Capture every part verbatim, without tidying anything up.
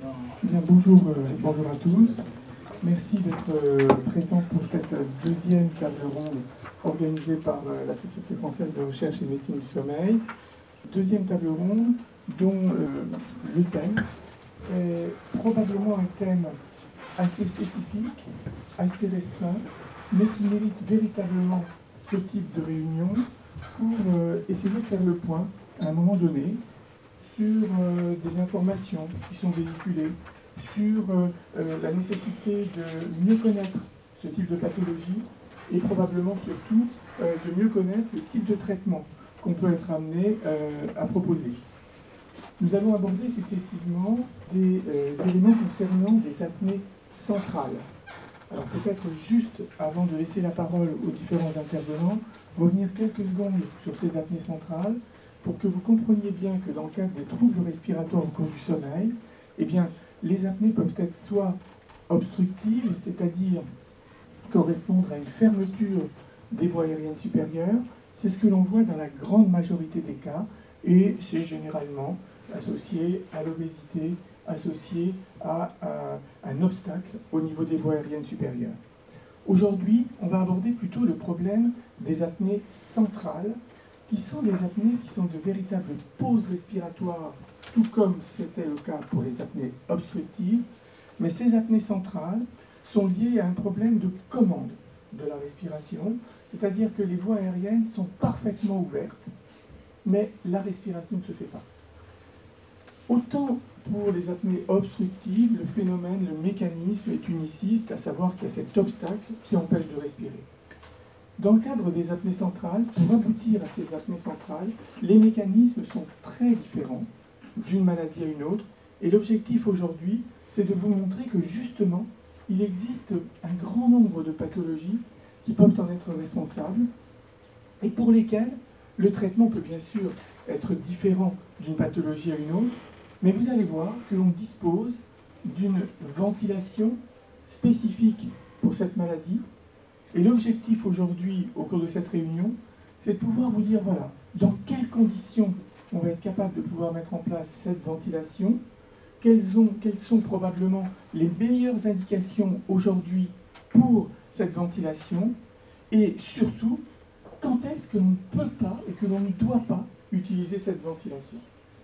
Bien, bonjour, euh, bonjour à tous. Merci d'être euh, présents pour cette deuxième table ronde organisée par euh, la Société française de recherche et médecine du sommeil. Deuxième table ronde dont euh, le thème est probablement un thème assez spécifique, assez restreint, mais qui mérite véritablement ce type de réunion pour euh, essayer de faire le point à un moment donné sur euh, des informations qui sont véhiculées, sur euh, euh, la nécessité de mieux connaître ce type de pathologie et probablement surtout euh, de mieux connaître le type de traitement qu'on peut être amené euh, à proposer. Nous allons aborder successivement des euh, éléments concernant des apnées centrales. Alors peut-être juste avant de laisser la parole aux différents intervenants, revenir quelques secondes sur ces apnées centrales pour que vous compreniez bien que dans le cadre des troubles respiratoires au cours du sommeil, eh bien, les apnées peuvent être soit obstructives, c'est-à-dire correspondre à une fermeture des voies aériennes supérieures. C'est ce que l'on voit dans la grande majorité des cas, et c'est généralement associé à l'obésité, associé à, à un obstacle au niveau des voies aériennes supérieures. Aujourd'hui, on va aborder plutôt le problème des apnées centrales, qui sont des apnées qui sont de véritables pauses respiratoires, tout comme c'était le cas pour les apnées obstructives, mais ces apnées centrales sont liées à un problème de commande de la respiration, c'est-à-dire que les voies aériennes sont parfaitement ouvertes, mais la respiration ne se fait pas. Autant pour les apnées obstructives, le phénomène, le mécanisme est uniciste, à savoir qu'il y a cet obstacle qui empêche de respirer. Dans le cadre des apnées centrales, pour aboutir à ces apnées centrales, les mécanismes sont très différents d'une maladie à une autre, et l'objectif aujourd'hui, c'est de vous montrer que justement, il existe un grand nombre de pathologies qui peuvent en être responsables, et pour lesquelles le traitement peut bien sûr être différent d'une pathologie à une autre, mais vous allez voir que l'on dispose d'une ventilation spécifique pour cette maladie. Et l'objectif aujourd'hui, au cours de cette réunion, c'est de pouvoir vous dire, voilà, dans quelles conditions on va être capable de pouvoir mettre en place cette ventilation, quelles, ont, quelles sont probablement les meilleures indications aujourd'hui pour cette ventilation, et surtout, quand est-ce que l'on ne peut pas et que l'on ne doit pas utiliser cette ventilation.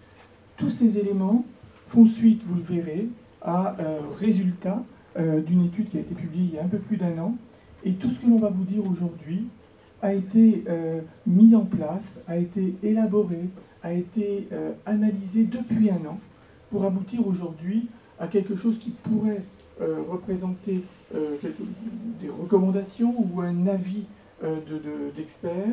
Tous ces éléments font suite, vous le verrez, à euh, résultat euh, d'une étude qui a été publiée il y a un peu plus d'un an. Et tout ce que l'on va vous dire aujourd'hui a été euh, mis en place, a été élaboré, a été euh, analysé depuis un an pour aboutir aujourd'hui à quelque chose qui pourrait euh, représenter euh, quelque, des recommandations ou un avis euh, de, de, d'experts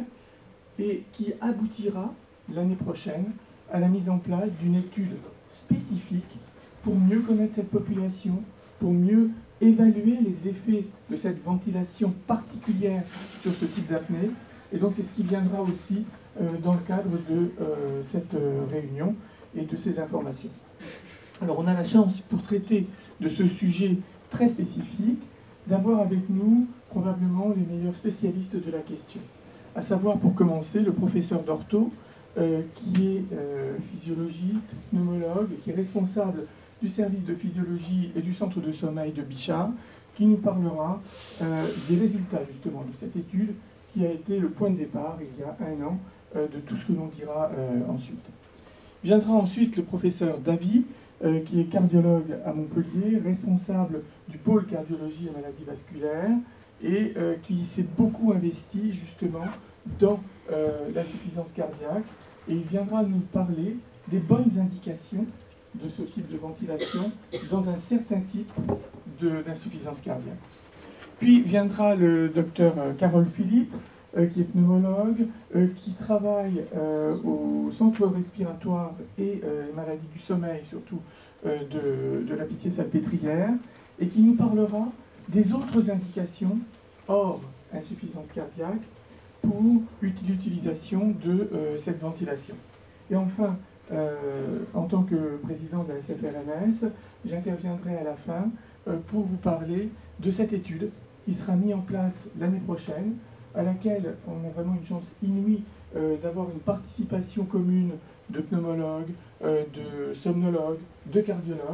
et qui aboutira l'année prochaine à la mise en place d'une étude spécifique pour mieux connaître cette population, pour mieux évaluer les effets de cette ventilation particulière sur ce type d'apnée. Et donc c'est ce qui viendra aussi euh, dans le cadre de euh, cette euh, réunion et de ces informations. Alors on a la chance, pour traiter de ce sujet très spécifique, d'avoir avec nous probablement les meilleurs spécialistes de la question. À savoir, pour commencer, le professeur d'ortho, euh, qui est euh, physiologiste, pneumologue, et qui est responsable du service de physiologie et du centre de sommeil de Bichat, qui nous parlera euh, des résultats justement de cette étude qui a été le point de départ il y a un an euh, de tout ce que l'on dira euh, ensuite. Viendra ensuite le professeur Davy, euh, qui est cardiologue à Montpellier, responsable du pôle cardiologie et maladies vasculaires, et euh, qui s'est beaucoup investi justement dans euh, l'insuffisance cardiaque, et il viendra nous parler des bonnes indications de ce type de ventilation dans un certain type de, d'insuffisance cardiaque. Puis viendra le docteur Carole Philippe, euh, qui est pneumologue, euh, qui travaille euh, au centre respiratoire et euh, maladies du sommeil, surtout euh, de, de la Pitié-Salpêtrière, et qui nous parlera des autres indications hors insuffisance cardiaque pour l'utilisation de euh, cette ventilation. Et enfin, euh, en tant que président de la S F R M S, j'interviendrai à la fin euh, pour vous parler de cette étude qui sera mise en place l'année prochaine, à laquelle on a vraiment une chance inouïe euh, d'avoir une participation commune de pneumologues, euh, de somnologues, de cardiologues,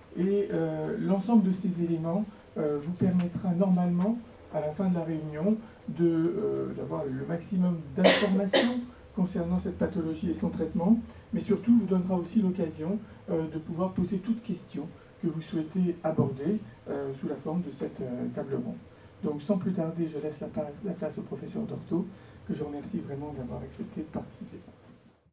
Et euh, l'ensemble de ces éléments euh, vous permettra normalement, à la fin de la réunion, de, euh, d'avoir le maximum d'informations concernant cette pathologie et son traitement, mais surtout vous donnera aussi l'occasion euh, de pouvoir poser toute question que vous souhaitez aborder euh, sous la forme de cette euh, table ronde. Donc sans plus tarder, je laisse la place, la place au professeur Dorto, que je remercie vraiment d'avoir accepté de participer.